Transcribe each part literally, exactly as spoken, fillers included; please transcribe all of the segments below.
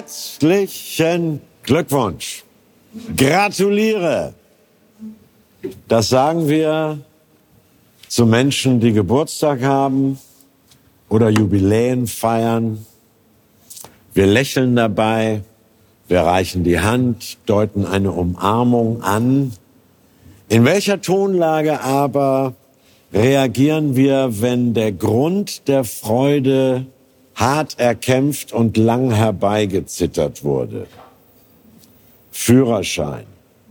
Herzlichen Glückwunsch. Gratuliere. Das sagen wir zu Menschen, die Geburtstag haben oder Jubiläen feiern. Wir lächeln dabei, wir reichen die Hand, deuten eine Umarmung an. In welcher Tonlage aber reagieren wir, wenn der Grund der Freude hart erkämpft und lang herbeigezittert wurde? Führerschein,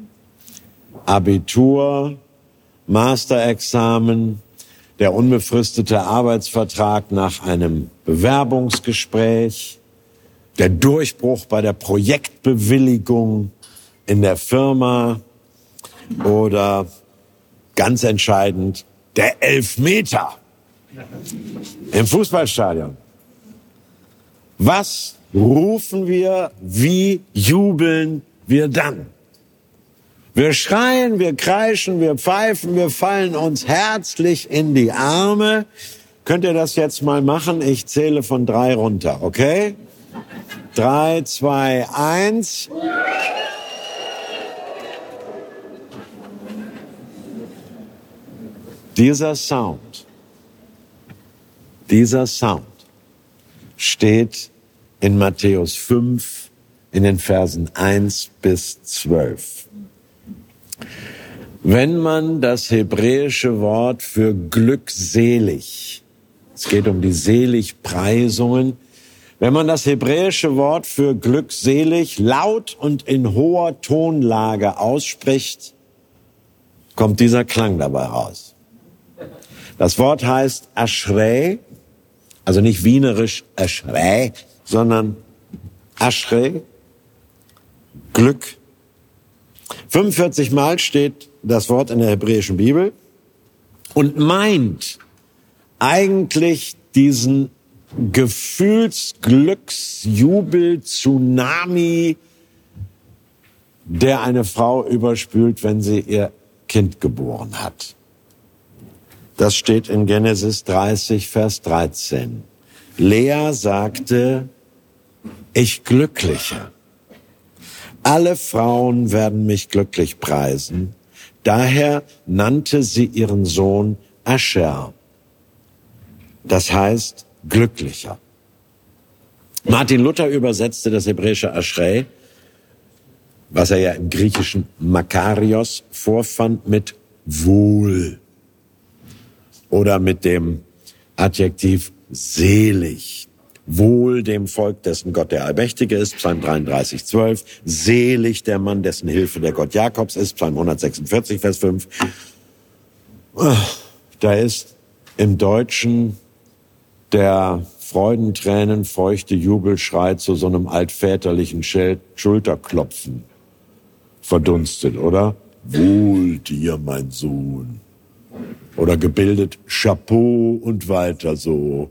Abitur, Masterexamen, der unbefristete Arbeitsvertrag nach einem Bewerbungsgespräch, der Durchbruch bei der Projektbewilligung in der Firma oder ganz entscheidend der Elfmeter im Fußballstadion. Was rufen wir, wie jubeln wir dann? Wir schreien, wir kreischen, wir pfeifen, wir fallen uns herzlich in die Arme. Könnt ihr das jetzt mal machen? Ich zähle von drei runter, okay? Drei, zwei, eins. Dieser Sound, dieser Sound steht in Matthäus fünf in den Versen eins bis zwölf. Wenn man das hebräische Wort für glückselig, es geht um die Seligpreisungen, wenn man das hebräische Wort für glückselig laut und in hoher Tonlage ausspricht, kommt dieser Klang dabei raus. Das Wort heißt Ashrei, also nicht wienerisch Ashrei, sondern Ashrei, Glück. fünfundvierzig Mal steht das Wort in der hebräischen Bibel und meint eigentlich diesen Gefühlsglücksjubel-Tsunami, der eine Frau überspült, wenn sie ihr Kind geboren hat. Das steht in Genesis dreißig, Vers dreizehn. Lea sagte, ich glückliche. Alle Frauen werden mich glücklich preisen. Daher nannte sie ihren Sohn Asher. Das heißt glücklicher. Martin Luther übersetzte das hebräische Ashrei, was er ja im griechischen Makarios vorfand, mit wohl oder mit dem Adjektiv selig. Wohl dem Volk, dessen Gott der Allmächtige ist, Psalm dreiunddreißig, zwölf. Selig der Mann, dessen Hilfe der Gott Jakobs ist, Psalm hundertsechsundvierzig, Vers fünf. Da ist im Deutschen der Freudentränen feuchte Jubelschrei zu so einem altväterlichen Schulterklopfen verdunstet, oder? Wohl dir, mein Sohn. Oder gebildet Chapeau und weiter so.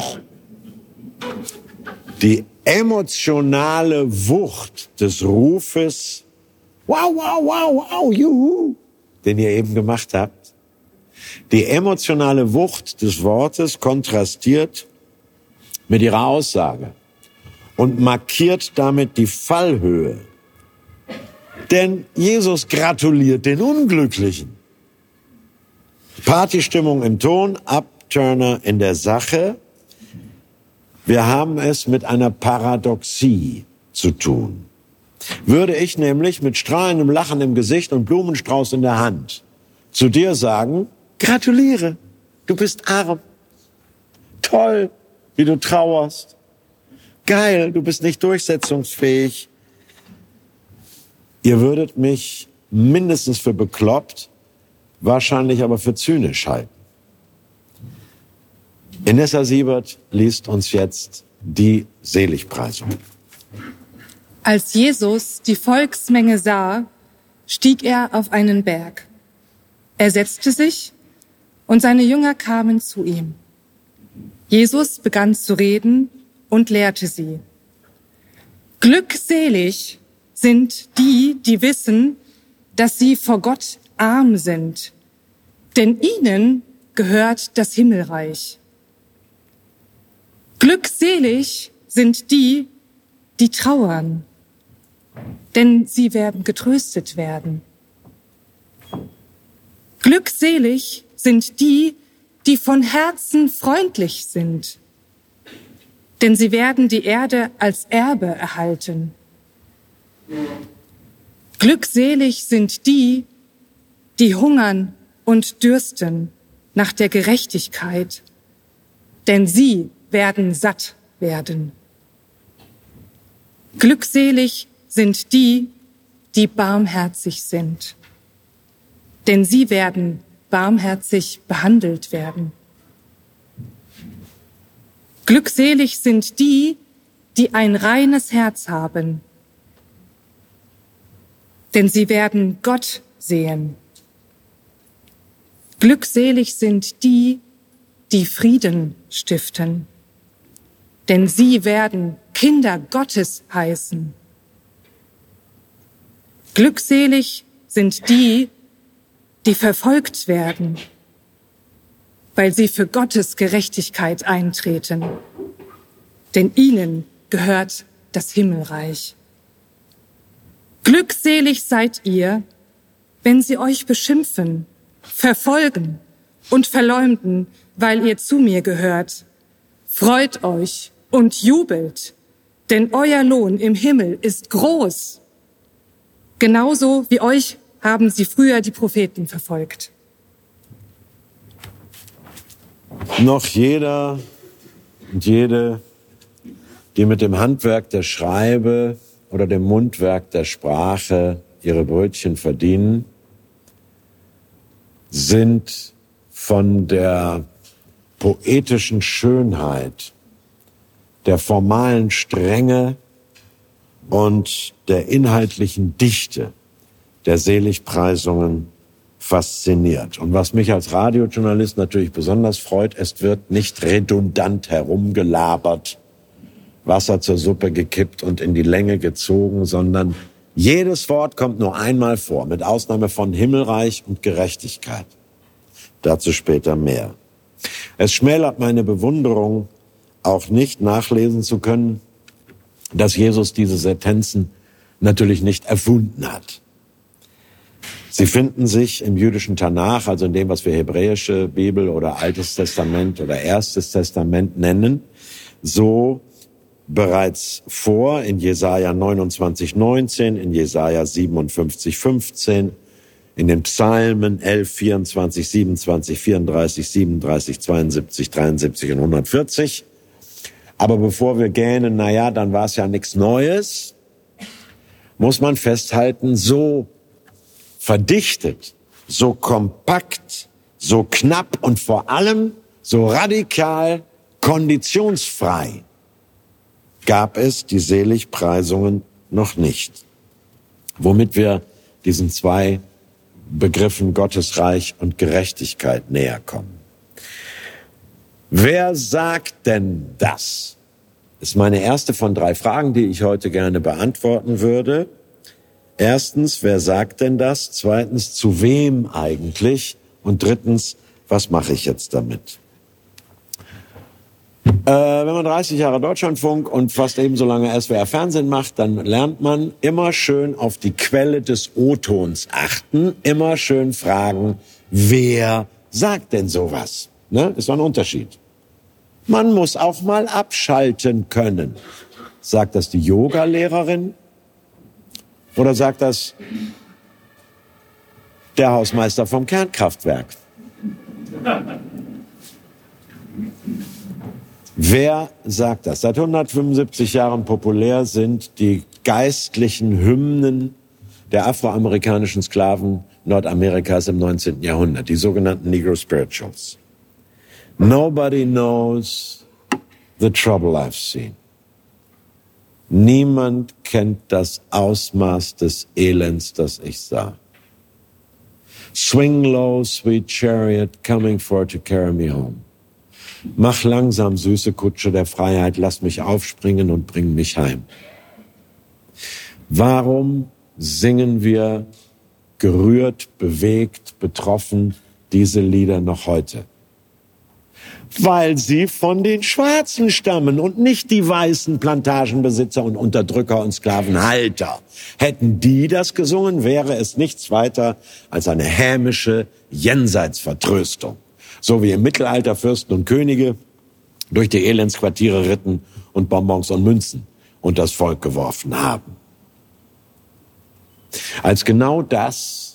Die emotionale Wucht des Rufes, wow, wow, wow, wow, juhu, den ihr eben gemacht habt, die emotionale Wucht des Wortes kontrastiert mit ihrer Aussage und markiert damit die Fallhöhe. Denn Jesus gratuliert den Unglücklichen. Partystimmung im Ton, Upturner in der Sache. Wir haben es mit einer Paradoxie zu tun. Würde ich nämlich mit strahlendem Lachen im Gesicht und Blumenstrauß in der Hand zu dir sagen, gratuliere, du bist arm. Toll, wie du trauerst. Geil, du bist nicht durchsetzungsfähig. Ihr würdet mich mindestens für bekloppt, wahrscheinlich aber für zynisch halten. Inessa Siebert liest uns jetzt die Seligpreisung. Als Jesus die Volksmenge sah, stieg er auf einen Berg. Er setzte sich und seine Jünger kamen zu ihm. Jesus begann zu reden und lehrte sie. Glückselig sind die, die wissen, dass sie vor Gott arm sind, denn ihnen gehört das Himmelreich. Glückselig sind die, die trauern, denn sie werden getröstet werden. Glückselig sind die, die von Herzen freundlich sind, denn sie werden die Erde als Erbe erhalten. Glückselig sind die, die hungern und dürsten nach der Gerechtigkeit, denn sie werden satt werden. Glückselig sind die, die barmherzig sind, denn sie werden barmherzig behandelt werden. Glückselig sind die, die ein reines Herz haben, denn sie werden Gott sehen. Glückselig sind die, die Frieden stiften, denn sie werden Kinder Gottes heißen. Glückselig sind die, die verfolgt werden, weil sie für Gottes Gerechtigkeit eintreten, denn ihnen gehört das Himmelreich. Glückselig seid ihr, wenn sie euch beschimpfen, verfolgen und verleumden, weil ihr zu mir gehört. Freut euch und jubelt, denn euer Lohn im Himmel ist groß. Genauso wie euch haben sie früher die Propheten verfolgt. Noch jeder und jede, die mit dem Handwerk der Schreibe oder dem Mundwerk der Sprache ihre Brötchen verdienen, sind von der poetischen Schönheit, der formalen Strenge und der inhaltlichen Dichte der Seligpreisungen fasziniert. Und was mich als Radiojournalist natürlich besonders freut, es wird nicht redundant herumgelabert, Wasser zur Suppe gekippt und in die Länge gezogen, sondern jedes Wort kommt nur einmal vor, mit Ausnahme von Himmelreich und Gerechtigkeit. Dazu später mehr. Es schmälert meine Bewunderung auch nicht, nachlesen zu können, dass Jesus diese Sentenzen natürlich nicht erfunden hat. Sie finden sich im jüdischen Tanach, also in dem, was wir hebräische Bibel oder Altes Testament oder Erstes Testament nennen, so bereits vor in Jesaja neunundzwanzig neunzehn, in Jesaja siebenundfünfzig fünfzehn, in den Psalmen elf, vierundzwanzig, siebenundzwanzig, vierunddreißig, siebenunddreißig, zweiundsiebzig, dreiundsiebzig und hundertvierzig. Aber bevor wir gähnen, na ja, dann war es ja nichts Neues, muss man festhalten, so verdichtet, so kompakt, so knapp und vor allem so radikal konditionsfrei gab es die Seligpreisungen noch nicht. Womit wir diesen zwei Begriffen Gottesreich und Gerechtigkeit näher kommen. Wer sagt denn das? Ist meine erste von drei Fragen, die ich heute gerne beantworten würde. Erstens, wer sagt denn das? Zweitens, zu wem eigentlich? Und drittens, was mache ich jetzt damit? Äh, wenn man dreißig Jahre Deutschlandfunk und fast ebenso lange S W R Fernsehen macht, dann lernt man immer schön auf die Quelle des O-Tons achten, immer schön fragen, wer sagt denn sowas? Ne? Ist doch ein Unterschied. Man muss auch mal abschalten können. Sagt das die Yoga-Lehrerin oder sagt das der Hausmeister vom Kernkraftwerk? Wer sagt das? Seit hundertfünfundsiebzig Jahren populär sind die geistlichen Hymnen der afroamerikanischen Sklaven Nordamerikas im neunzehnten Jahrhundert, die sogenannten Negro Spirituals. Nobody knows the trouble I've seen. Niemand kennt das Ausmaß des Elends, das ich sah. Swing low, sweet chariot, coming for to carry me home. Mach langsam, süße Kutsche der Freiheit, lass mich aufspringen und bring mich heim. Warum singen wir gerührt, bewegt, betroffen diese Lieder noch heute? Weil sie von den Schwarzen stammen und nicht die weißen Plantagenbesitzer und Unterdrücker und Sklavenhalter. Hätten die das gesungen, wäre es nichts weiter als eine hämische Jenseitsvertröstung. So wie im Mittelalter Fürsten und Könige durch die Elendsquartiere ritten und Bonbons und Münzen unter das Volk geworfen haben. Als genau das,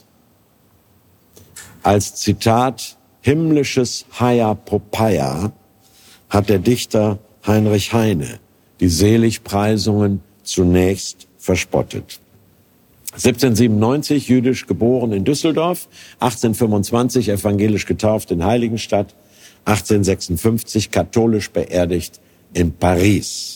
als Zitat himmlisches Haia Poppaea, hat der Dichter Heinrich Heine die Seligpreisungen zunächst verspottet. siebzehnhundertsiebenundneunzig jüdisch geboren in Düsseldorf, achtzehnhundertfünfundzwanzig evangelisch getauft in Heiligenstadt, achtzehnhundertsechsundfünfzig katholisch beerdigt in Paris.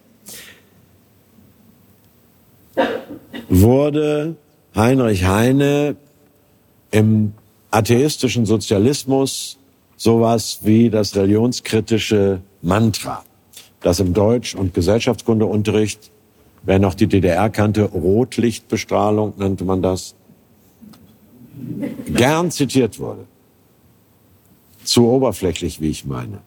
Wurde Heinrich Heine im atheistischen Sozialismus sowas wie das religionskritische Mantra, das im Deutsch- und Gesellschaftskundeunterricht, wer noch die D D R kannte, Rotlichtbestrahlung nannte man das, gern zitiert wurde. Zu oberflächlich, wie ich meine.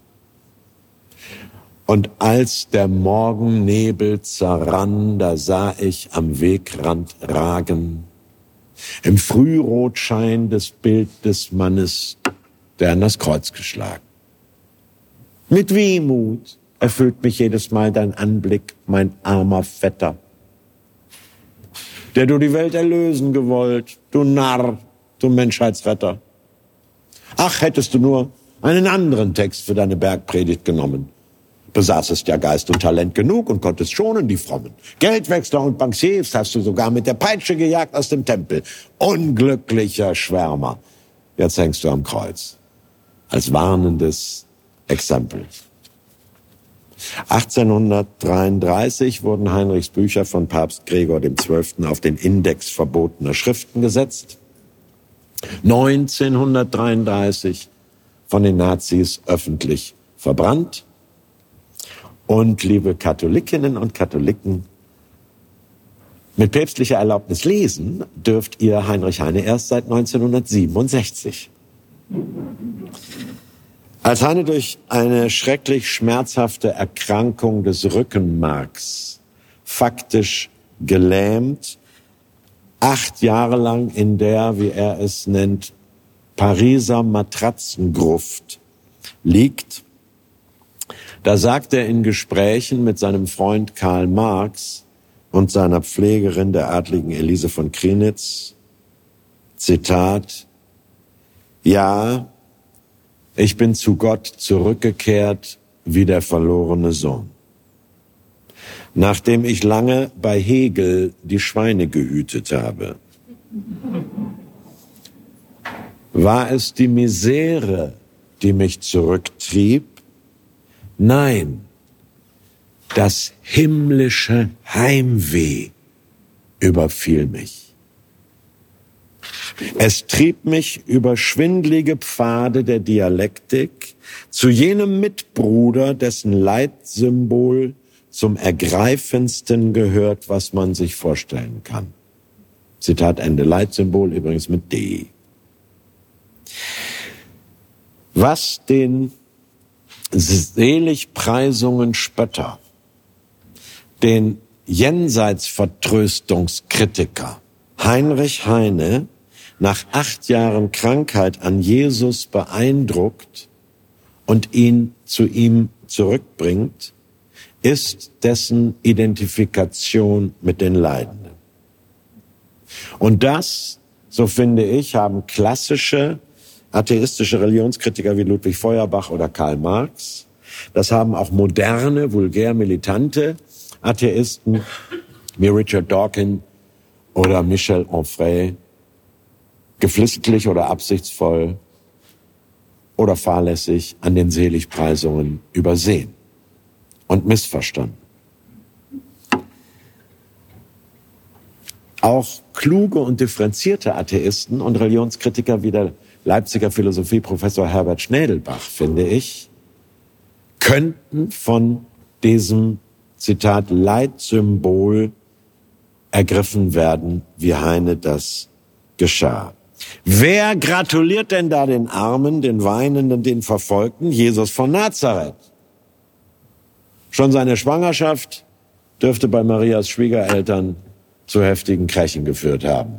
Und als der Morgennebel zerrann, da sah ich am Wegrand ragen, im Frührotschein des Bild des Mannes, der an das Kreuz geschlagen. Mit Wehmut erfüllt mich jedes Mal dein Anblick, mein armer Vetter, der du die Welt erlösen gewollt, du Narr, du Menschheitsretter. Ach, hättest du nur einen anderen Text für deine Bergpredigt genommen. Besaßest ja Geist und Talent genug und konntest schonen die Frommen. Geldwechsler und Bankiers hast du sogar mit der Peitsche gejagt aus dem Tempel. Unglücklicher Schwärmer. Jetzt hängst du am Kreuz. Als warnendes Exempel. achtzehnhundertdreiunddreißig wurden Heinrichs Bücher von Papst Gregor der Zwölfte auf den Index verbotener Schriften gesetzt. neunzehnhundertdreiunddreißig von den Nazis öffentlich verbrannt. Und liebe Katholikinnen und Katholiken, mit päpstlicher Erlaubnis lesen dürft ihr Heinrich Heine erst seit neunzehnhundertsiebenundsechzig. Als Heine durch eine schrecklich schmerzhafte Erkrankung des Rückenmarks faktisch gelähmt, acht Jahre lang in der, wie er es nennt, Pariser Matratzengruft liegt, da sagt er in Gesprächen mit seinem Freund Karl Marx und seiner Pflegerin, der adligen Elise von Krienitz, Zitat, ja, ich bin zu Gott zurückgekehrt wie der verlorene Sohn. Nachdem ich lange bei Hegel die Schweine gehütet habe. War es die Misere, die mich zurücktrieb? Nein, das himmlische Heimweh überfiel mich. Es trieb mich über schwindlige Pfade der Dialektik zu jenem Mitbruder, dessen Leitsymbol zum ergreifendsten gehört, was man sich vorstellen kann. Zitat Ende. Leitsymbol übrigens mit D. Was den Seligpreisungen Spötter, den Jenseitsvertröstungskritiker Heinrich Heine nach acht Jahren Krankheit an Jesus beeindruckt und ihn zu ihm zurückbringt, ist dessen Identifikation mit den Leidenden. Und das, so finde ich, haben klassische atheistische Religionskritiker wie Ludwig Feuerbach oder Karl Marx, das haben auch moderne, vulgär militante Atheisten wie Richard Dawkins oder Michel Onfray geflissentlich oder absichtsvoll oder fahrlässig an den Seligpreisungen übersehen und missverstanden. Auch kluge und differenzierte Atheisten und Religionskritiker wie der Leipziger Philosophieprofessor Herbert Schnädelbach, finde ich, könnten von diesem, Zitat, Leitsymbol ergriffen werden, wie Heine das geschah. Wer gratuliert denn da den Armen, den Weinenden, den Verfolgten? Jesus von Nazareth. Schon seine Schwangerschaft dürfte bei Marias Schwiegereltern zu heftigen Krächen geführt haben.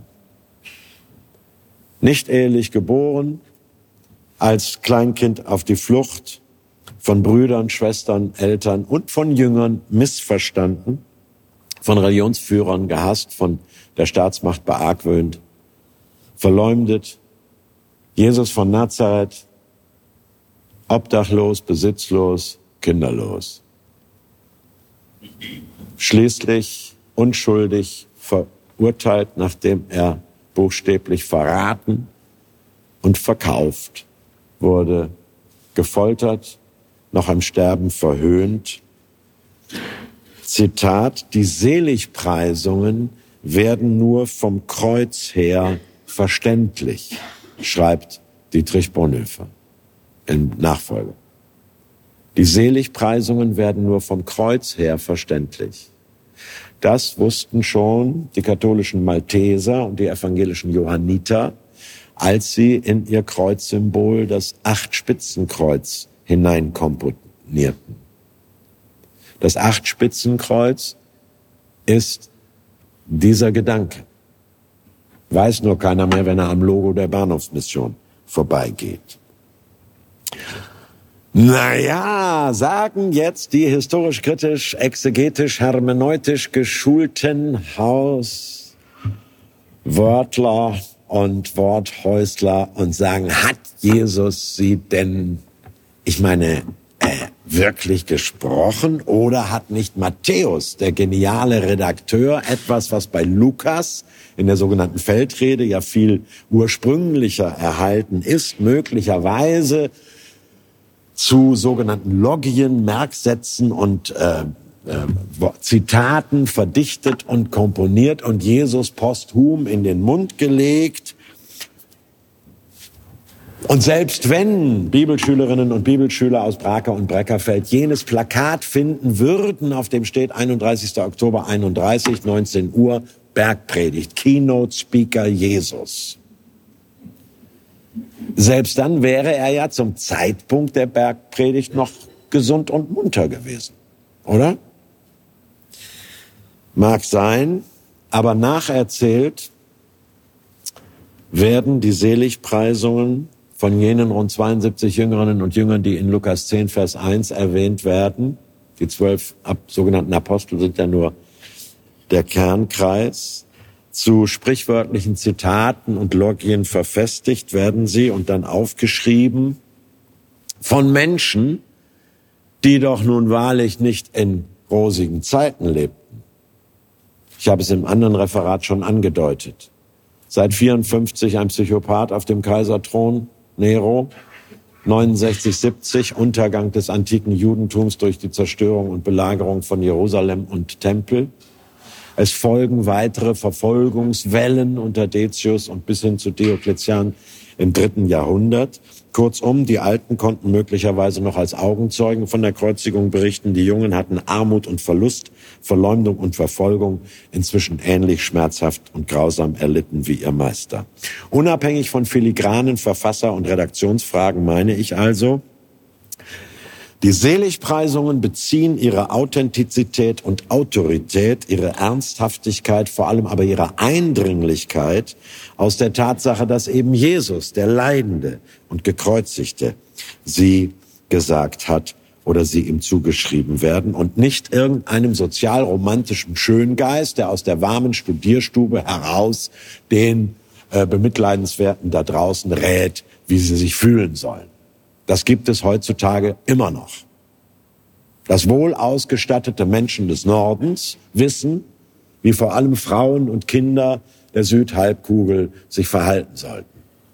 Nicht ehelich geboren, als Kleinkind auf die Flucht, von Brüdern, Schwestern, Eltern und von Jüngern missverstanden, von Religionsführern gehasst, von der Staatsmacht beargwöhnt, verleumdet. Jesus von Nazareth, obdachlos, besitzlos, kinderlos. Schließlich unschuldig verurteilt, nachdem er buchstäblich verraten und verkauft wurde, gefoltert, noch am Sterben verhöhnt. Zitat: Die Seligpreisungen werden nur vom Kreuz her verständlich, schreibt Dietrich Bonhoeffer in Nachfolge. Die Seligpreisungen werden nur vom Kreuz her verständlich. Das wussten schon die katholischen Malteser und die evangelischen Johanniter, als sie in ihr Kreuzsymbol das Acht-Spitzenkreuz hineinkomponierten. Das Acht-Spitzenkreuz ist dieser Gedanke. Weiß nur keiner mehr, wenn er am Logo der Bahnhofsmission vorbeigeht. Naja, sagen jetzt die historisch-kritisch, exegetisch, hermeneutisch geschulten Hauswörtler und Worthäusler und sagen, hat Jesus sie denn, ich meine, äh, wirklich gesprochen? Oder hat nicht Matthäus, der geniale Redakteur, etwas, was bei Lukas in der sogenannten Feldrede ja viel ursprünglicher erhalten ist, möglicherweise zu sogenannten Logien, Merksätzen und äh, äh, Zitaten verdichtet und komponiert und Jesus posthum in den Mund gelegt. Und selbst wenn Bibelschülerinnen und Bibelschüler aus Braker und Breckerfeld jenes Plakat finden würden, auf dem steht einunddreißigster Oktober einunddreißig, neunzehn Uhr, Bergpredigt, Keynote Speaker Jesus. Selbst dann wäre er ja zum Zeitpunkt der Bergpredigt noch gesund und munter gewesen, oder? Mag sein, aber nacherzählt werden die Seligpreisungen von jenen rund zweiundsiebzig Jüngerinnen und Jüngern, die in Lukas zehn, Vers eins erwähnt werden. Die zwölf sogenannten Apostel sind ja nur der Kernkreis. Zu sprichwörtlichen Zitaten und Logien verfestigt werden sie und dann aufgeschrieben von Menschen, die doch nun wahrlich nicht in rosigen Zeiten lebten. Ich habe es im anderen Referat schon angedeutet. Seit vierundfünfzig ein Psychopath auf dem Kaiserthron, Nero, neunundsechzig, siebzig, Untergang des antiken Judentums durch die Zerstörung und Belagerung von Jerusalem und Tempel. Es folgen weitere Verfolgungswellen unter Decius und bis hin zu Diokletian im dritten Jahrhundert. Kurzum, die Alten konnten möglicherweise noch als Augenzeugen von der Kreuzigung berichten. Die Jungen hatten Armut und Verlust, Verleumdung und Verfolgung inzwischen ähnlich schmerzhaft und grausam erlitten wie ihr Meister. Unabhängig von filigranen Verfasser- und Redaktionsfragen meine ich also, die Seligpreisungen beziehen ihre Authentizität und Autorität, ihre Ernsthaftigkeit, vor allem aber ihre Eindringlichkeit aus der Tatsache, dass eben Jesus, der Leidende und Gekreuzigte, sie gesagt hat oder sie ihm zugeschrieben werden und nicht irgendeinem sozialromantischen Schöngeist, der aus der warmen Studierstube heraus den äh, Bemitleidenswerten da draußen rät, wie sie sich fühlen sollen. Das gibt es heutzutage immer noch. Dass wohl ausgestattete Menschen des Nordens wissen, wie vor allem Frauen und Kinder der Südhalbkugel sich verhalten sollten.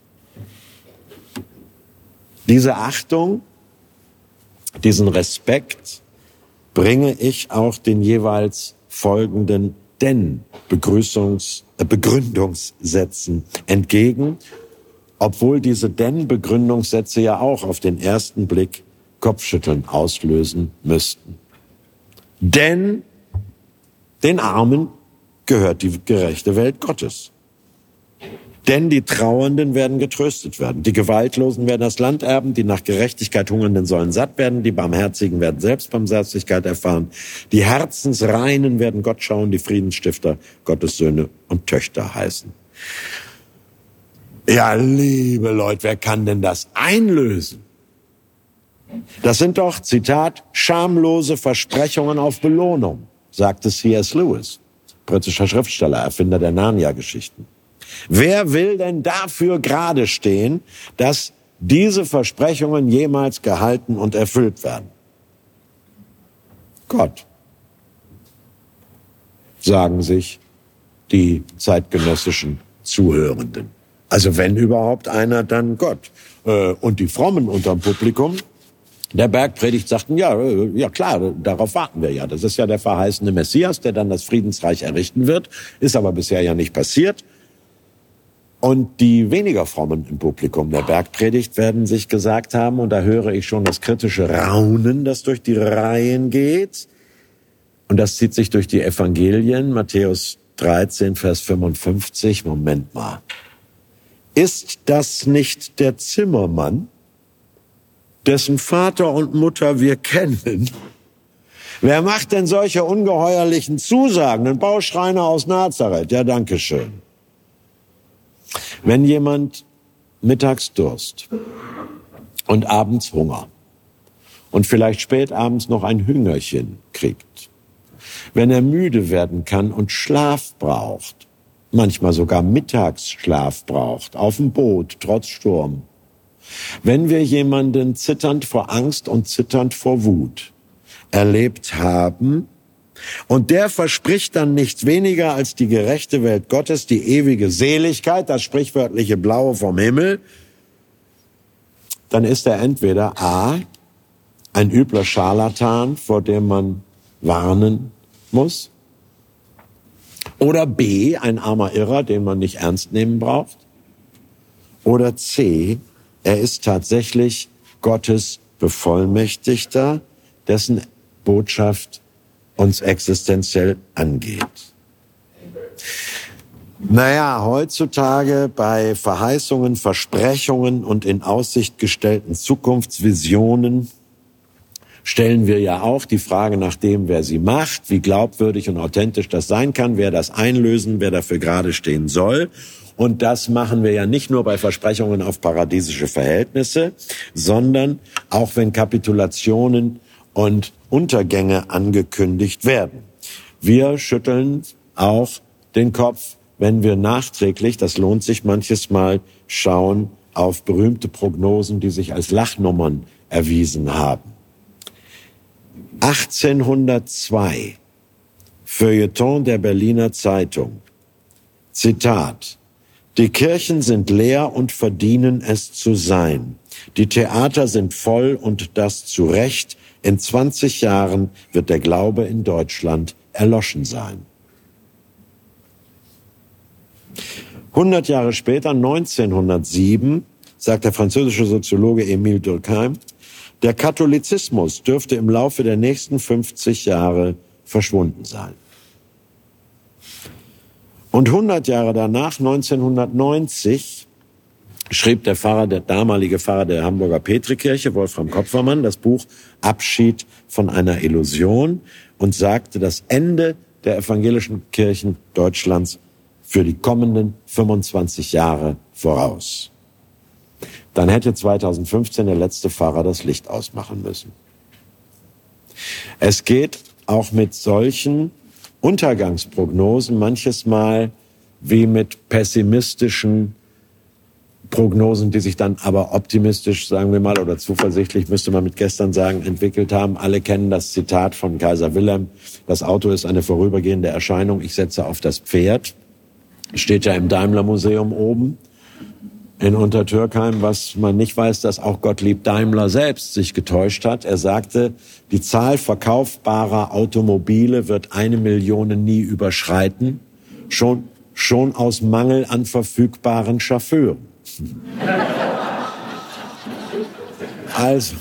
Diese Achtung, diesen Respekt bringe ich auch den jeweils folgenden denn Begrüßungs-, äh, Begründungssätzen entgegen, obwohl diese Denn-Begründungssätze ja auch auf den ersten Blick Kopfschütteln auslösen müssten. Denn den Armen gehört die gerechte Welt Gottes. Denn die Trauernden werden getröstet werden. Die Gewaltlosen werden das Land erben. Die nach Gerechtigkeit Hungernden sollen satt werden. Die Barmherzigen werden Selbstbarmherzigkeit erfahren. Die Herzensreinen werden Gott schauen. Die Friedensstifter Gottes Söhne und Töchter heißen. Ja, liebe Leute, wer kann denn das einlösen? Das sind doch, Zitat, schamlose Versprechungen auf Belohnung, sagte C S Lewis, britischer Schriftsteller, Erfinder der Narnia-Geschichten. Wer will denn dafür gerade stehen, dass diese Versprechungen jemals gehalten und erfüllt werden? Gott, sagen sich die zeitgenössischen Zuhörenden. Also wenn überhaupt einer, dann Gott. Und die Frommen unterm Publikum der Bergpredigt sagten, ja, ja klar, darauf warten wir ja. Das ist ja der verheißene Messias, der dann das Friedensreich errichten wird. Ist aber bisher ja nicht passiert. Und die weniger Frommen im Publikum der Bergpredigt werden sich gesagt haben, und da höre ich schon das kritische Raunen, das durch die Reihen geht. Und das zieht sich durch die Evangelien, Matthäus dreizehn, Vers fünfundfünfzig. Moment mal. Ist das nicht der Zimmermann, dessen Vater und Mutter wir kennen? Wer macht denn solche ungeheuerlichen Zusagen? Ein Bauschreiner aus Nazareth. Ja, danke schön. Wenn jemand mittags Durst und abends Hunger und vielleicht spät abends noch ein Hüngerchen kriegt, wenn er müde werden kann und Schlaf braucht, manchmal sogar Mittagsschlaf braucht, auf dem Boot, trotz Sturm, wenn wir jemanden zitternd vor Angst und zitternd vor Wut erlebt haben, und der verspricht dann nichts weniger als die gerechte Welt Gottes, die ewige Seligkeit, das sprichwörtliche Blaue vom Himmel, dann ist er entweder A, ein übler Scharlatan, vor dem man warnen muss, oder B, ein armer Irrer, den man nicht ernst nehmen braucht, oder C, er ist tatsächlich Gottes Bevollmächtigter, dessen Botschaft uns existenziell angeht. Naja, heutzutage bei Verheißungen, Versprechungen und in Aussicht gestellten Zukunftsvisionen stellen wir ja auch die Frage nach dem, wer sie macht, wie glaubwürdig und authentisch das sein kann, wer das einlösen, wer dafür gerade stehen soll. Und das machen wir ja nicht nur bei Versprechungen auf paradiesische Verhältnisse, sondern auch wenn Kapitulationen und Untergänge angekündigt werden. Wir schütteln auch den Kopf, wenn wir nachträglich, das lohnt sich manches Mal, schauen auf berühmte Prognosen, die sich als Lachnummern erwiesen haben. achtzehnhundertzwei, Feuilleton der Berliner Zeitung, Zitat: Die Kirchen sind leer und verdienen es zu sein. Die Theater sind voll und das zu Recht. In zwanzig Jahren wird der Glaube in Deutschland erloschen sein. hundert Jahre später, neunzehnhundertsieben, sagt der französische Soziologe Émile Durkheim, der Katholizismus dürfte im Laufe der nächsten fünfzig Jahre verschwunden sein. Und hundert Jahre danach, neunzehnhundertneunzig, schrieb der Pfarrer, der damalige Pfarrer der Hamburger Petrikirche, Wolfram Kopfermann, das Buch Abschied von einer Illusion und sagte das Ende der evangelischen Kirchen Deutschlands für die kommenden fünfundzwanzig Jahre voraus. Dann hätte zweitausendfünfzehn der letzte Pfarrer das Licht ausmachen müssen. Es geht auch mit solchen Untergangsprognosen manches Mal wie mit pessimistischen Prognosen, die sich dann aber optimistisch, sagen wir mal, oder zuversichtlich, müsste man mit gestern sagen, entwickelt haben. Alle kennen das Zitat von Kaiser Wilhelm: Das Auto ist eine vorübergehende Erscheinung, ich setze auf das Pferd. Steht ja im Daimler-Museum oben in Untertürkheim. Was man nicht weiß, dass auch Gottlieb Daimler selbst sich getäuscht hat. Er sagte, die Zahl verkaufbarer Automobile wird eine Million nie überschreiten, schon, schon aus Mangel an verfügbaren Chauffeuren. Also,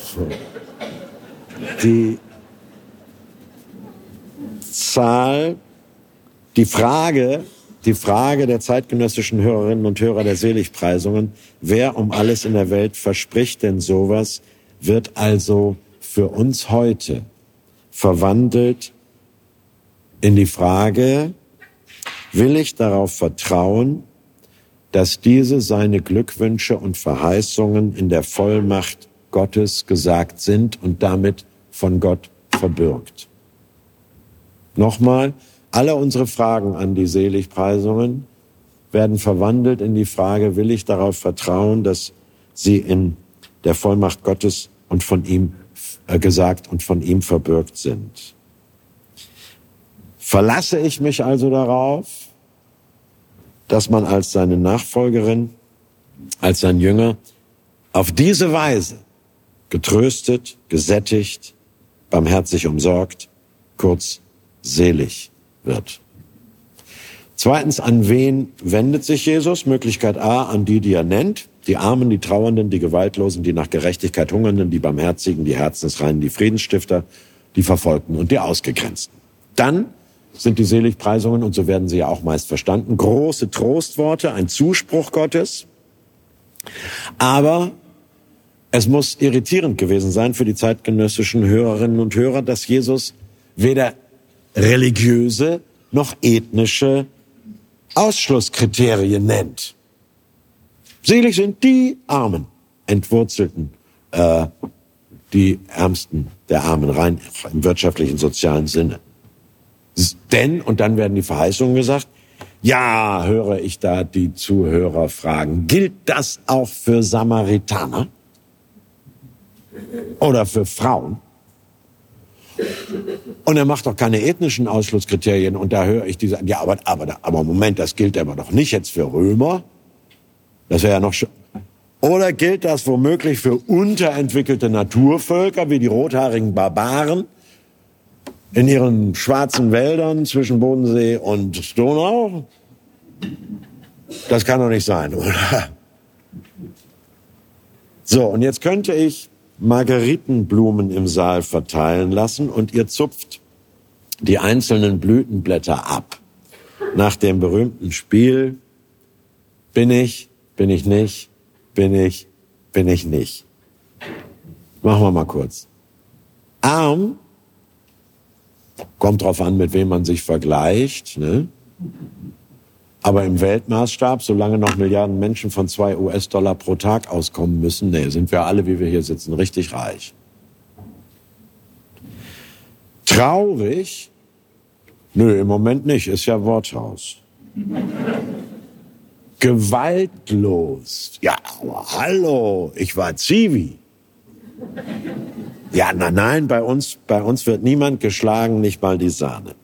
die Zahl, die Frage die Frage der zeitgenössischen Hörerinnen und Hörer der Seligpreisungen, wer um alles in der Welt verspricht denn sowas, wird also für uns heute verwandelt in die Frage, will ich darauf vertrauen, dass diese seine Glückwünsche und Verheißungen in der Vollmacht Gottes gesagt sind und damit von Gott verbürgt. Nochmal, alle unsere Fragen an die Seligpreisungen werden verwandelt in die Frage, will ich darauf vertrauen, dass sie in der Vollmacht Gottes und von ihm äh, gesagt und von ihm verbürgt sind. Verlasse ich mich also darauf, dass man als seine Nachfolgerin, als sein Jünger auf diese Weise getröstet, gesättigt, barmherzig umsorgt, kurz selig wird. Zweitens, an wen wendet sich Jesus? Möglichkeit A, an die, die er nennt. Die Armen, die Trauernden, die Gewaltlosen, die nach Gerechtigkeit Hungernden, die Barmherzigen, die Herzensreinen, die Friedensstifter, die Verfolgten und die Ausgegrenzten. Dann sind die Seligpreisungen, und so werden sie ja auch meist verstanden, große Trostworte, ein Zuspruch Gottes. Aber es muss irritierend gewesen sein für die zeitgenössischen Hörerinnen und Hörer, dass Jesus weder religiöse noch ethnische Ausschlusskriterien nennt. Selig sind die Armen, Entwurzelten, äh, die Ärmsten der Armen, rein im wirtschaftlichen, sozialen Sinne. Denn, und dann werden die Verheißungen gesagt, ja, höre ich da die Zuhörer fragen, gilt das auch für Samaritaner oder für Frauen? Und er macht doch keine ethnischen Ausschlusskriterien. Und da höre ich die sagen, ja, aber, aber, aber Moment, das gilt aber doch nicht jetzt für Römer. Das wäre ja noch schon. Oder gilt das womöglich für unterentwickelte Naturvölker wie die rothaarigen Barbaren in ihren schwarzen Wäldern zwischen Bodensee und Donau? Das kann doch nicht sein, oder? So, und jetzt könnte ich Margeritenblumen im Saal verteilen lassen und ihr zupft die einzelnen Blütenblätter ab. Nach dem berühmten Spiel, bin ich, bin ich nicht, bin ich, bin ich nicht. Machen wir mal kurz. Arm, kommt drauf an, mit wem man sich vergleicht, ne? Aber im Weltmaßstab, solange noch Milliarden Menschen von zwei US-Dollar pro Tag auskommen müssen, nee, sind wir alle, wie wir hier sitzen, richtig reich. Traurig? Nö, im Moment nicht, ist ja Worthaus. Gewaltlos? Ja, aber hallo, ich war Zivi. Ja, nein, nein, bei uns, bei uns wird niemand geschlagen, nicht mal die Sahne.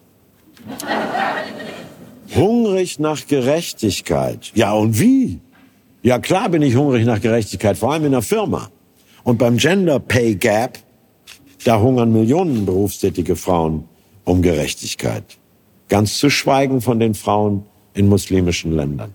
Hungrig nach Gerechtigkeit. Ja, und wie? Ja, klar bin ich hungrig nach Gerechtigkeit, vor allem in der Firma. Und beim Gender Pay Gap, da hungern Millionen berufstätige Frauen um Gerechtigkeit. Ganz zu schweigen von den Frauen in muslimischen Ländern.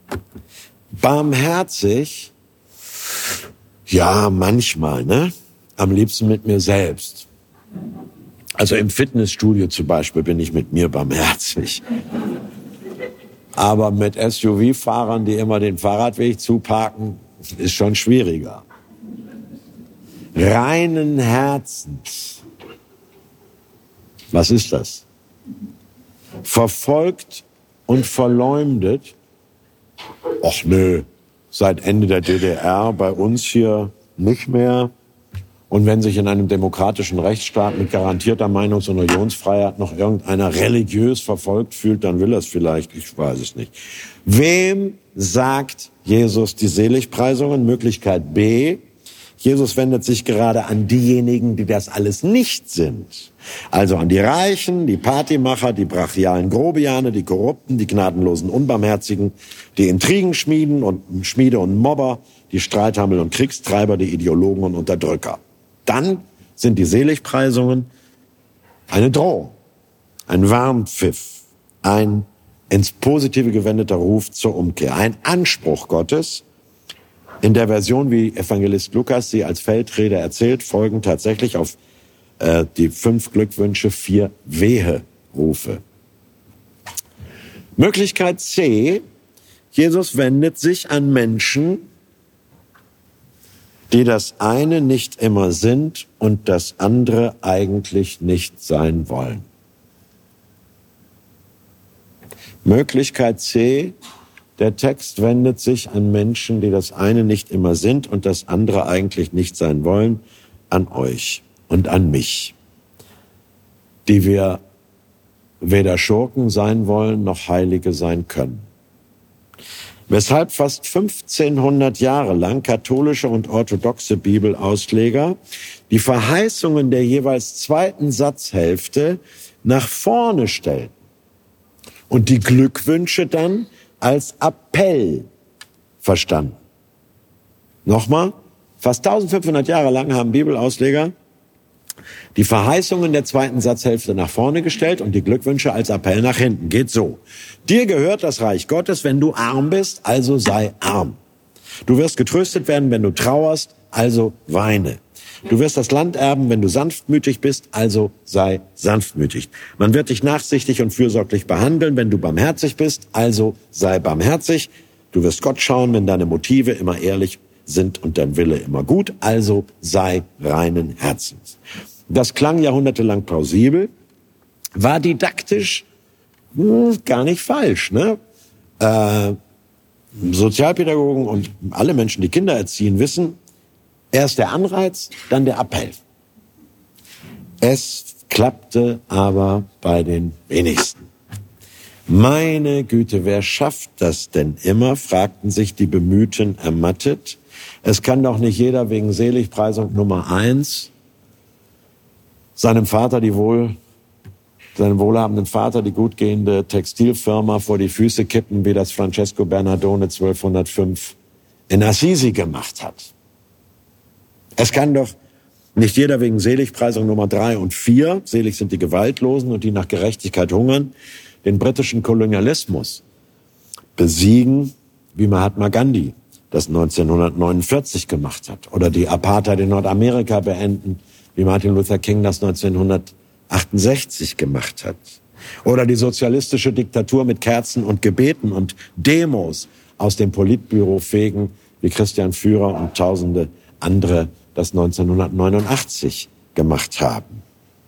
Barmherzig? Ja, manchmal, ne? Am liebsten mit mir selbst. Also im Fitnessstudio zum Beispiel bin ich mit mir barmherzig. Aber mit S U V-Fahrern, die immer den Fahrradweg zuparken, ist schon schwieriger. Reinen Herzens. Was ist das? Verfolgt und verleumdet? Och nö, seit Ende der D D R bei uns hier nicht mehr. Und wenn sich in einem demokratischen Rechtsstaat mit garantierter Meinungs- und Religionsfreiheit noch irgendeiner religiös verfolgt fühlt, dann will er es vielleicht, ich weiß es nicht. Wem sagt Jesus die Seligpreisungen? Möglichkeit B. Jesus wendet sich gerade an diejenigen, die das alles nicht sind. Also an die Reichen, die Partymacher, die brachialen Grobiane, die Korrupten, die gnadenlosen Unbarmherzigen, die Intrigen schmieden und Schmiede und Mobber, die Streithammel und Kriegstreiber, die Ideologen und Unterdrücker. Dann sind die Seligpreisungen eine Drohung, ein Warnpfiff, ein ins Positive gewendeter Ruf zur Umkehr, ein Anspruch Gottes. In der Version, wie Evangelist Lukas sie als Feldrede erzählt, folgen tatsächlich auf äh, die fünf Glückwünsche vier Wehe-Rufe. Möglichkeit C, Jesus wendet sich an Menschen, die das eine nicht immer sind und das andere eigentlich nicht sein wollen. Möglichkeit C, der Text wendet sich an Menschen, die das eine nicht immer sind und das andere eigentlich nicht sein wollen, an euch und an mich, die wir weder Schurken sein wollen, noch Heilige sein können. Weshalb fast fünfzehnhundert Jahre lang katholische und orthodoxe Bibelausleger die Verheißungen der jeweils zweiten Satzhälfte nach vorne stellen und die Glückwünsche dann als Appell verstanden. Nochmal, fast eintausendfünfhundert Jahre lang haben Bibelausleger die Verheißungen der zweiten Satzhälfte nach vorne gestellt und die Glückwünsche als Appell nach hinten. Geht so. Dir gehört das Reich Gottes, wenn du arm bist, also sei arm. Du wirst getröstet werden, wenn du trauerst, also weine. Du wirst das Land erben, wenn du sanftmütig bist, also sei sanftmütig. Man wird dich nachsichtig und fürsorglich behandeln, wenn du barmherzig bist, also sei barmherzig. Du wirst Gott schauen, wenn deine Motive immer ehrlich sind und dein Wille immer gut, also sei reinen Herzens. Das klang jahrhundertelang plausibel, war didaktisch hm, gar nicht falsch, ne? Äh, Sozialpädagogen und alle Menschen, die Kinder erziehen, wissen, erst der Anreiz, dann der Appell. Es klappte aber bei den wenigsten. Meine Güte, wer schafft das denn immer, fragten sich die Bemühten ermattet. Es kann doch nicht jeder wegen Seligpreisung Nummer eins seinem Vater die wohl, seinem wohlhabenden Vater die gut gehende Textilfirma vor die Füße kippen, wie das Francesco Bernardone zwölfhundertfünf in Assisi gemacht hat. Es kann doch nicht jeder wegen Seligpreisung Nummer drei und vier, selig sind die Gewaltlosen und die nach Gerechtigkeit hungern, den britischen Kolonialismus besiegen, wie Mahatma Gandhi das neunzehnhundertneunundvierzig gemacht hat, oder die Apartheid in Nordamerika beenden, wie Martin Luther King das neunzehnhundertachtundsechzig gemacht hat, oder die sozialistische Diktatur mit Kerzen und Gebeten und Demos aus dem Politbüro fegen, wie Christian Führer und tausende andere das neunzehnhundertneunundachtzig gemacht haben.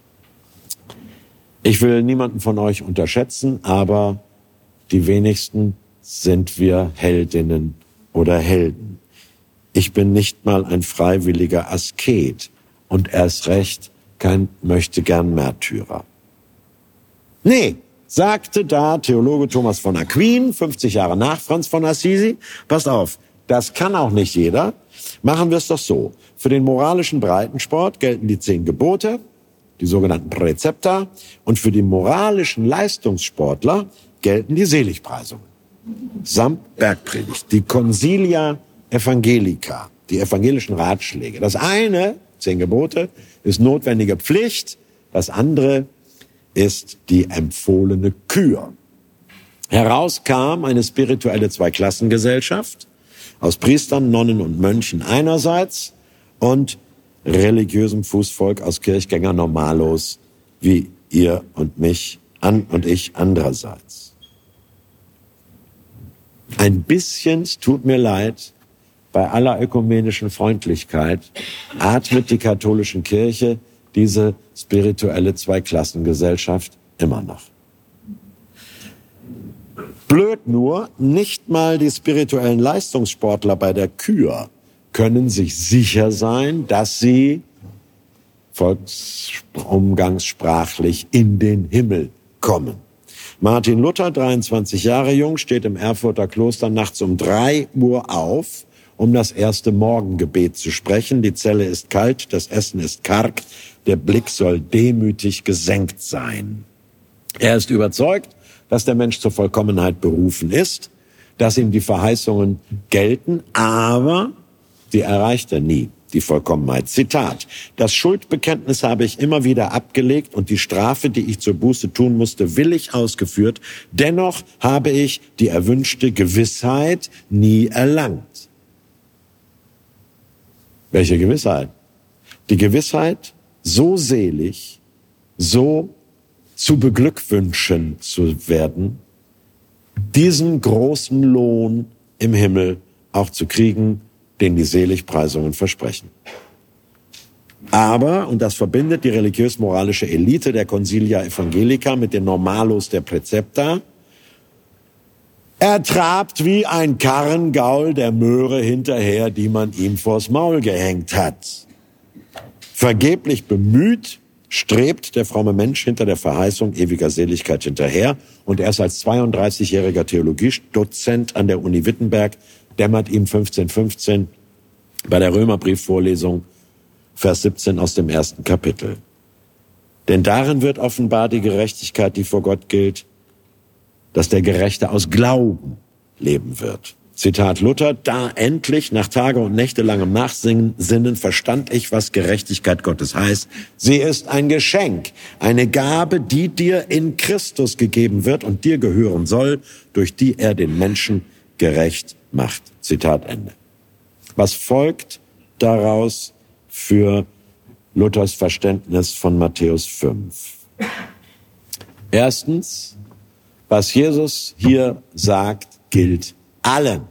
Ich will niemanden von euch unterschätzen, aber die wenigsten sind wir Heldinnen oder Helden. Ich bin nicht mal ein freiwilliger Asket und erst recht kein Möchtegern-Märtyrer. Nee, sagte da Theologe Thomas von Aquin, fünfzig Jahre nach Franz von Assisi, passt auf, das kann auch nicht jeder. Machen wir es doch so. Für den moralischen Breitensport gelten die zehn Gebote, die sogenannten Präzepta, und für die moralischen Leistungssportler gelten die Seligpreisungen. Samt Bergpredigt, die Consilia Evangelica, die evangelischen Ratschläge. Das eine, zehn Gebote, ist notwendige Pflicht, das andere ist die empfohlene Kür. Heraus kam eine spirituelle Zweiklassengesellschaft aus Priestern, Nonnen und Mönchen einerseits und religiösem Fußvolk aus Kirchgänger Normalos wie ihr und mich an und ich andererseits. Ein bisschen, es tut mir leid, bei aller ökumenischen Freundlichkeit atmet die katholische Kirche diese spirituelle Zweiklassengesellschaft immer noch. Blöd nur, nicht mal die spirituellen Leistungssportler bei der Kür können sich sicher sein, dass sie volksumgangssprachlich in den Himmel kommen. Martin Luther, dreiundzwanzig Jahre jung, steht im Erfurter Kloster nachts um drei Uhr auf, um das erste Morgengebet zu sprechen. Die Zelle ist kalt, das Essen ist karg, der Blick soll demütig gesenkt sein. Er ist überzeugt, dass der Mensch zur Vollkommenheit berufen ist, dass ihm die Verheißungen gelten, aber die erreicht er nie, die Vollkommenheit. Zitat: Das Schuldbekenntnis habe ich immer wieder abgelegt und die Strafe, die ich zur Buße tun musste, willig ausgeführt. Dennoch habe ich die erwünschte Gewissheit nie erlangt. Welche Gewissheit? Die Gewissheit, so selig, so zu beglückwünschen zu werden, diesen großen Lohn im Himmel auch zu kriegen, den die Seligpreisungen versprechen. Aber, und das verbindet die religiös-moralische Elite der Consilia Evangelica mit den Normalos der Praecepta, er trabt wie ein Karrengaul der Möhre hinterher, die man ihm vors Maul gehängt hat. Vergeblich bemüht, strebt der fromme Mensch hinter der Verheißung ewiger Seligkeit hinterher. Und erst als zweiunddreißigjähriger Theologiedozent an der Uni Wittenberg dämmert ihm fünfzehnhundertfünfzehn bei der Römerbriefvorlesung Vers siebzehn aus dem ersten Kapitel. Denn darin wird offenbar die Gerechtigkeit, die vor Gott gilt, dass der Gerechte aus Glauben leben wird. Zitat Luther: Da endlich nach Tage- und nächtelangem Nachsinnen verstand ich, was Gerechtigkeit Gottes heißt. Sie ist ein Geschenk, eine Gabe, die dir in Christus gegeben wird und dir gehören soll, durch die er den Menschen gerecht macht. Zitat Ende. Was folgt daraus für Luthers Verständnis von Matthäus fünf? Erstens, was Jesus hier sagt, gilt allen.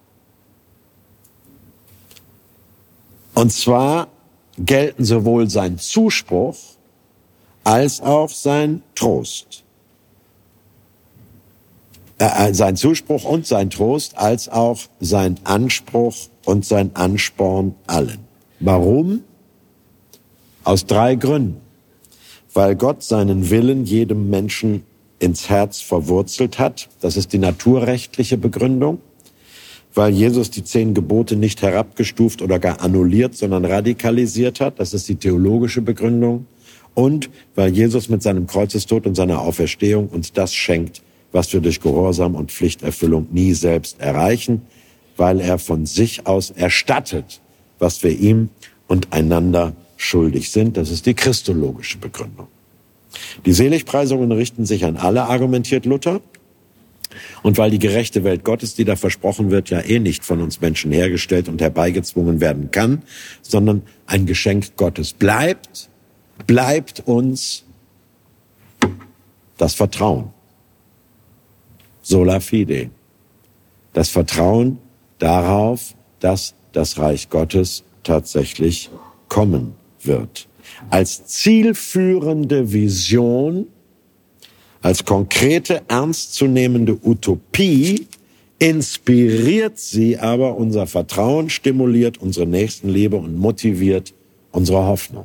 Und zwar gelten sowohl sein Zuspruch als auch sein Trost. Äh, sein Zuspruch und sein Trost als auch sein Anspruch und sein Ansporn allen. Warum? Aus drei Gründen. Weil Gott seinen Willen jedem Menschen ins Herz verwurzelt hat. Das ist die naturrechtliche Begründung. Weil Jesus die zehn Gebote nicht herabgestuft oder gar annulliert, sondern radikalisiert hat. Das ist die theologische Begründung. Und weil Jesus mit seinem Kreuzestod und seiner Auferstehung uns das schenkt, was wir durch Gehorsam und Pflichterfüllung nie selbst erreichen, weil er von sich aus erstattet, was wir ihm und einander schuldig sind. Das ist die christologische Begründung. Die Seligpreisungen richten sich an alle, argumentiert Luther. Und weil die gerechte Welt Gottes, die da versprochen wird, ja eh nicht von uns Menschen hergestellt und herbeigezwungen werden kann, sondern ein Geschenk Gottes bleibt, bleibt uns das Vertrauen. Sola fide. Das Vertrauen darauf, dass das Reich Gottes tatsächlich kommen wird. Als zielführende Vision, als konkrete, ernstzunehmende Utopie inspiriert sie aber unser Vertrauen, stimuliert unsere Nächstenliebe und motiviert unsere Hoffnung.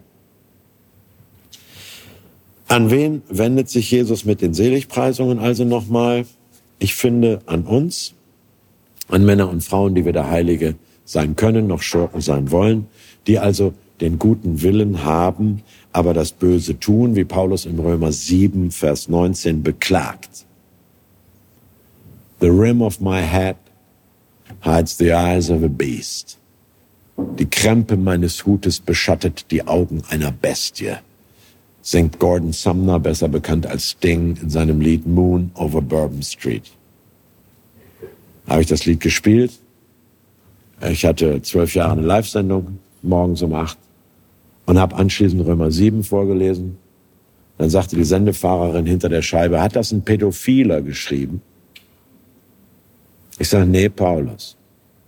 An wen wendet sich Jesus mit den Seligpreisungen also nochmal? Ich finde, an uns, an Männer und Frauen, die weder Heilige sein können noch Schurken sein wollen, die also den guten Willen haben, aber das Böse tun, wie Paulus in Römer sieben, Vers neunzehn beklagt. The rim of my head hides the eyes of a beast. Die Krempe meines Hutes beschattet die Augen einer Bestie, singt Gordon Sumner, besser bekannt als Sting, in seinem Lied Moon over Bourbon Street. Habe ich das Lied gespielt? Ich hatte zwölf Jahre eine Live-Sendung, morgens um acht, und habe anschließend Römer sieben vorgelesen. Dann sagte die Sendefahrerin hinter der Scheibe: Hat das ein Pädophiler geschrieben? Ich sage: Nee, Paulus.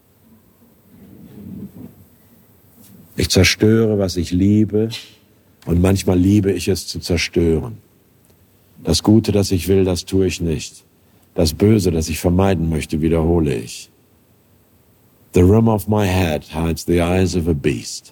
Ich zerstöre, was ich liebe, und manchmal liebe ich es zu zerstören. Das Gute, das ich will, das tue ich nicht. Das Böse, das ich vermeiden möchte, wiederhole ich. The rim of my head hides the eyes of a beast.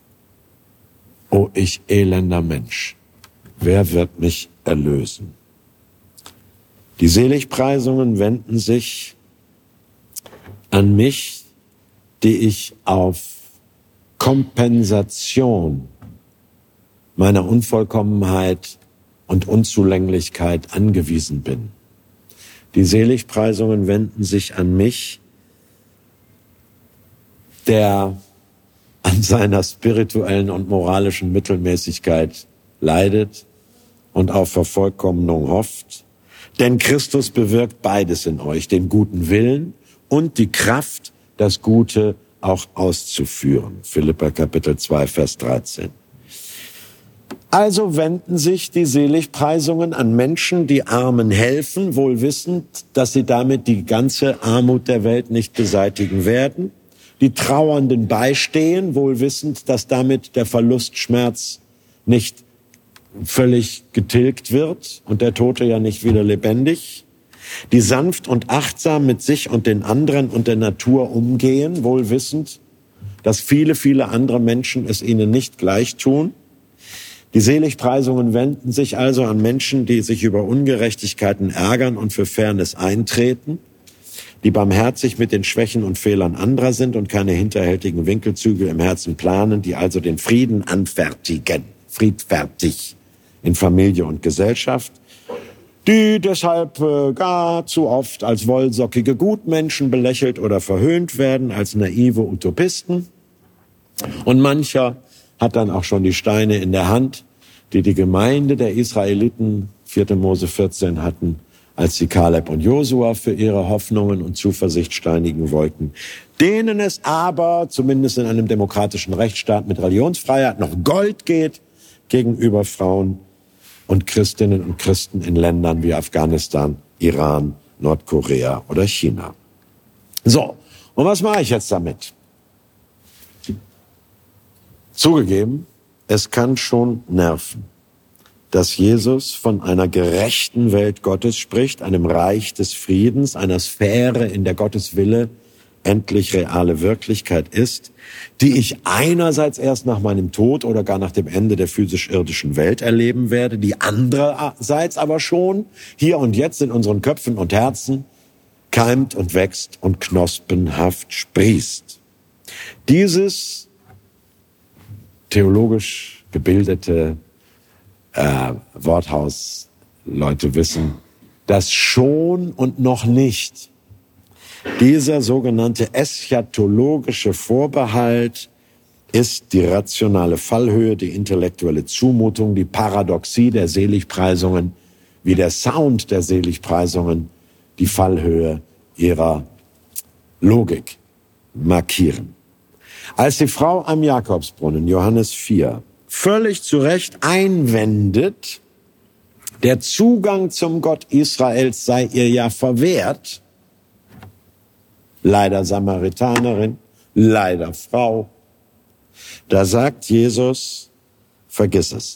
O ich elender Mensch, wer wird mich erlösen? Die Seligpreisungen wenden sich an mich, die ich auf Kompensation meiner Unvollkommenheit und Unzulänglichkeit angewiesen bin. Die Seligpreisungen wenden sich an mich, der an seiner spirituellen und moralischen Mittelmäßigkeit leidet und auf Vervollkommnung hofft. Denn Christus bewirkt beides in euch, den guten Willen und die Kraft, das Gute auch auszuführen. Philipper Kapitel zwei, Vers dreizehn. Also wenden sich die Seligpreisungen an Menschen, die Armen helfen, wohl wissend, dass sie damit die ganze Armut der Welt nicht beseitigen werden, die Trauernden beistehen, wohl wissend, dass damit der Verlustschmerz nicht völlig getilgt wird und der Tote ja nicht wieder lebendig, die sanft und achtsam mit sich und den anderen und der Natur umgehen, wohl wissend, dass viele, viele andere Menschen es ihnen nicht gleich tun. Die Seligpreisungen wenden sich also an Menschen, die sich über Ungerechtigkeiten ärgern und für Fairness eintreten, die barmherzig mit den Schwächen und Fehlern anderer sind und keine hinterhältigen Winkelzüge im Herzen planen, die also den Frieden anfertigen, friedfertig in Familie und Gesellschaft, die deshalb äh, gar zu oft als wollsockige Gutmenschen belächelt oder verhöhnt werden, als naive Utopisten. Und mancher hat dann auch schon die Steine in der Hand, die die Gemeinde der Israeliten, vierte Mose vierzehn, hatten, als sie Kaleb und Josua für ihre Hoffnungen und Zuversicht steinigen wollten, denen es aber, zumindest in einem demokratischen Rechtsstaat mit Religionsfreiheit, noch Gold geht gegenüber Frauen und Christinnen und Christen in Ländern wie Afghanistan, Iran, Nordkorea oder China. So, und was mache ich jetzt damit? Zugegeben, es kann schon nerven, dass Jesus von einer gerechten Welt Gottes spricht, einem Reich des Friedens, einer Sphäre, in der Gottes Wille endlich reale Wirklichkeit ist, die ich einerseits erst nach meinem Tod oder gar nach dem Ende der physisch-irdischen Welt erleben werde, die andererseits aber schon hier und jetzt in unseren Köpfen und Herzen keimt und wächst und knospenhaft sprießt. Dieses theologisch gebildete äh, Worthaus, Leute wissen, dass schon und noch nicht dieser sogenannte eschatologische Vorbehalt ist die rationale Fallhöhe, die intellektuelle Zumutung, die Paradoxie der Seligpreisungen, wie der Sound der Seligpreisungen die Fallhöhe ihrer Logik markieren. Als die Frau am Jakobsbrunnen, Johannes vier, völlig zu Recht einwendet, der Zugang zum Gott Israels sei ihr ja verwehrt, leider Samaritanerin, leider Frau, da sagt Jesus, vergiss es.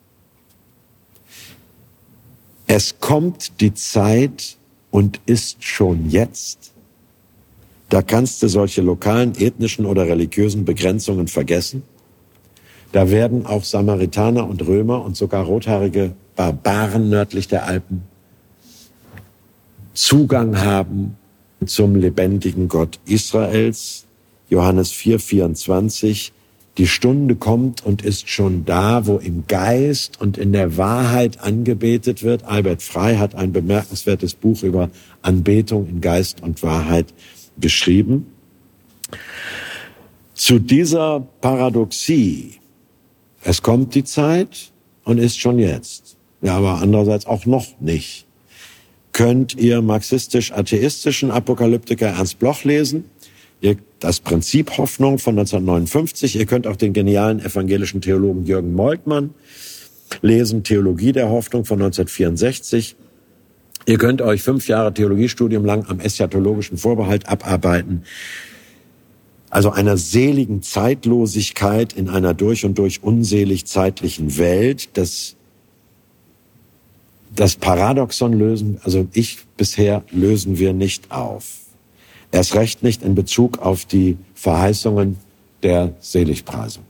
Es kommt die Zeit und ist schon jetzt. Da kannst du solche lokalen, ethnischen oder religiösen Begrenzungen vergessen. Da werden auch Samaritaner und Römer und sogar rothaarige Barbaren nördlich der Alpen Zugang haben zum lebendigen Gott Israels. Johannes vier, vierundzwanzig. Die Stunde kommt und ist schon da, wo im Geist und in der Wahrheit angebetet wird. Albert Frey hat ein bemerkenswertes Buch über Anbetung in Geist und Wahrheit geschrieben. Zu dieser Paradoxie, es kommt die Zeit und ist schon jetzt, ja, aber andererseits auch noch nicht, könnt ihr marxistisch-atheistischen Apokalyptiker Ernst Bloch lesen, ihr, das Prinzip Hoffnung von neunzehnhundertneunundfünfzig, ihr könnt auch den genialen evangelischen Theologen Jürgen Moltmann lesen, Theologie der Hoffnung von neunzehnhundertvierundsechzig. Ihr könnt euch fünf Jahre Theologiestudium lang am eschatologischen Vorbehalt abarbeiten. Also einer seligen Zeitlosigkeit in einer durch und durch unselig zeitlichen Welt. Das, das Paradoxon lösen, also ich bisher lösen wir nicht auf. Erst recht nicht in Bezug auf die Verheißungen der Seligpreisung.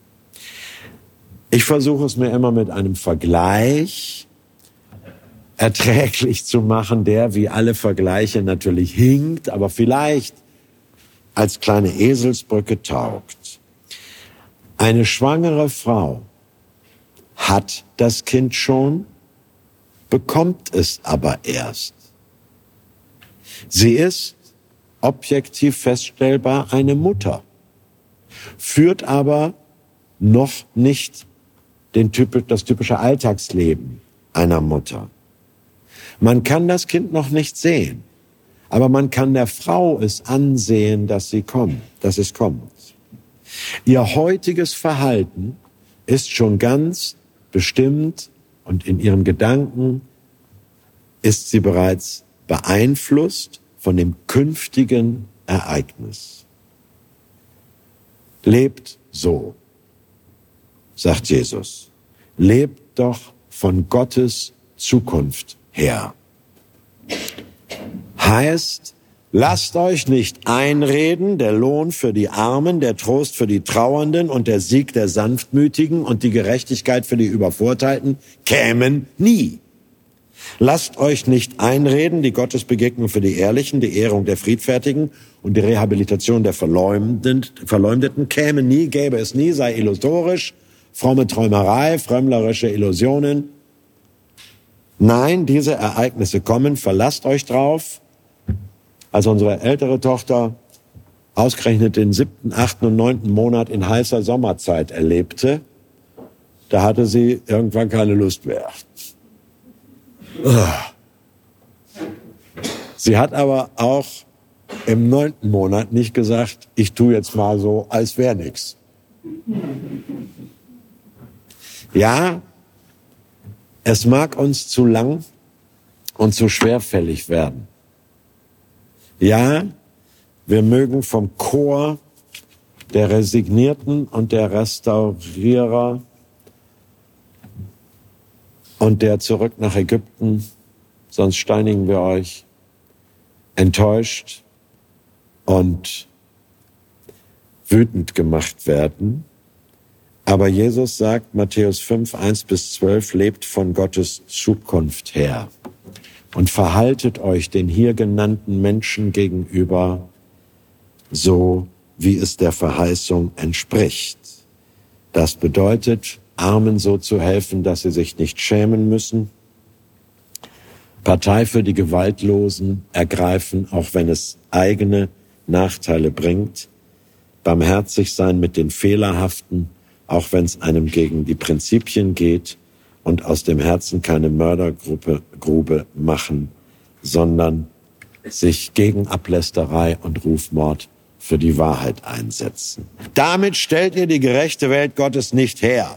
Ich versuche es mir immer mit einem Vergleich erträglich zu machen, der wie alle Vergleiche natürlich hinkt, aber vielleicht als kleine Eselsbrücke taugt. Eine schwangere Frau hat das Kind schon, bekommt es aber erst. Sie ist objektiv feststellbar eine Mutter, führt aber noch nicht den typisch, das typische Alltagsleben einer Mutter. Man kann das Kind noch nicht sehen, aber man kann der Frau es ansehen, dass sie kommt, dass es kommt. Ihr heutiges Verhalten ist schon ganz bestimmt und in ihren Gedanken ist sie bereits beeinflusst von dem künftigen Ereignis. Lebt so, sagt Jesus. Lebt doch von Gottes Zukunft her. Heißt, lasst euch nicht einreden, der Lohn für die Armen, der Trost für die Trauernden und der Sieg der Sanftmütigen und die Gerechtigkeit für die Übervorteilten kämen nie. Lasst euch nicht einreden, die Gottesbegegnung für die Ehrlichen, die Ehrung der Friedfertigen und die Rehabilitation der Verleumdeten käme nie, gäbe es nie, sei illusorisch, fromme Träumerei, frömmlerische Illusionen. Nein, diese Ereignisse kommen, verlasst euch drauf. Als unsere ältere Tochter ausgerechnet den siebten, achten und neunten Monat in heißer Sommerzeit erlebte, da hatte sie irgendwann keine Lust mehr. Sie hat aber auch im neunten Monat nicht gesagt, ich tue jetzt mal so, als wäre nichts. Ja, es mag uns zu lang und zu schwerfällig werden. Ja, wir mögen vom Chor der Resignierten und der Restaurierer und der zurück nach Ägypten, sonst steinigen wir euch, enttäuscht und wütend gemacht werden. Aber Jesus sagt, Matthäus fünf, eins bis zwölf, lebt von Gottes Zukunft her und verhaltet euch den hier genannten Menschen gegenüber so, wie es der Verheißung entspricht. Das bedeutet, Armen so zu helfen, dass sie sich nicht schämen müssen, Partei für die Gewaltlosen ergreifen, auch wenn es eigene Nachteile bringt, barmherzig sein mit den Fehlerhaften, auch wenn es einem gegen die Prinzipien geht, und aus dem Herzen keine Mördergrube Grube machen, sondern sich gegen Ablästerei und Rufmord für die Wahrheit einsetzen. Damit stellt ihr die gerechte Welt Gottes nicht her.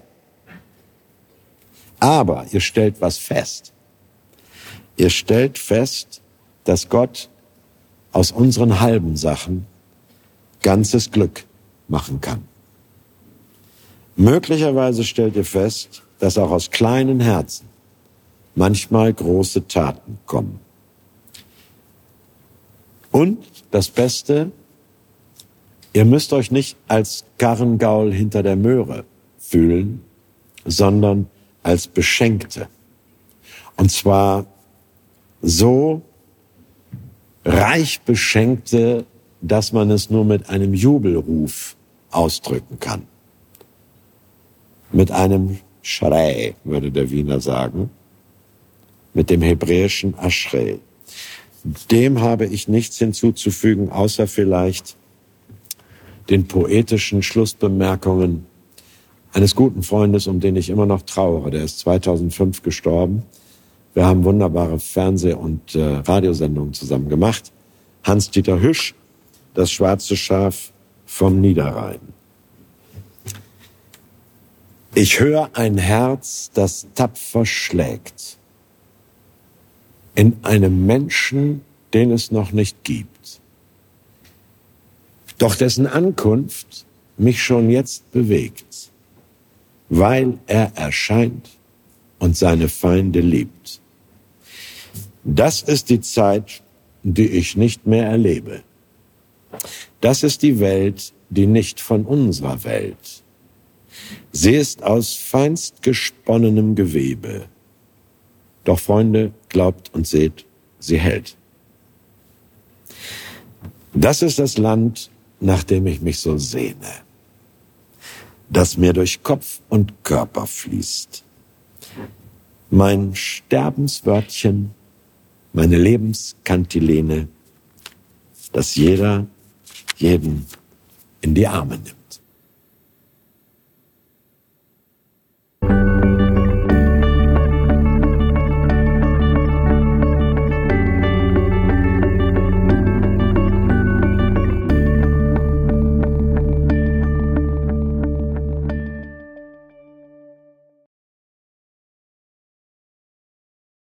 Aber ihr stellt was fest. Ihr stellt fest, dass Gott aus unseren halben Sachen ganzes Glück machen kann. Möglicherweise stellt ihr fest, dass auch aus kleinen Herzen manchmal große Taten kommen. Und das Beste, ihr müsst euch nicht als Karrengaul hinter der Möhre fühlen, sondern als Beschenkte. Und zwar so reich Beschenkte, dass man es nur mit einem Jubelruf ausdrücken kann. Mit einem Schrei, würde der Wiener sagen, mit dem hebräischen Aschrei. Dem habe ich nichts hinzuzufügen, außer vielleicht den poetischen Schlussbemerkungen eines guten Freundes, um den ich immer noch trauere. Der ist zweitausendfünf gestorben. Wir haben wunderbare Fernseh- und äh, Radiosendungen zusammen gemacht. Hans-Dieter Hüsch, das schwarze Schaf vom Niederrhein. Ich höre ein Herz, das tapfer schlägt, in einem Menschen, den es noch nicht gibt, doch dessen Ankunft mich schon jetzt bewegt, weil er erscheint und seine Feinde liebt. Das ist die Zeit, die ich nicht mehr erlebe. Das ist die Welt, die nicht von unserer Welt. Sie ist aus feinst gesponnenem Gewebe. Doch, Freunde, glaubt und seht, sie hält. Das ist das Land, nach dem ich mich so sehne, das mir durch Kopf und Körper fließt. Mein Sterbenswörtchen, meine Lebenskantilene, das jeder jeden in die Arme nimmt.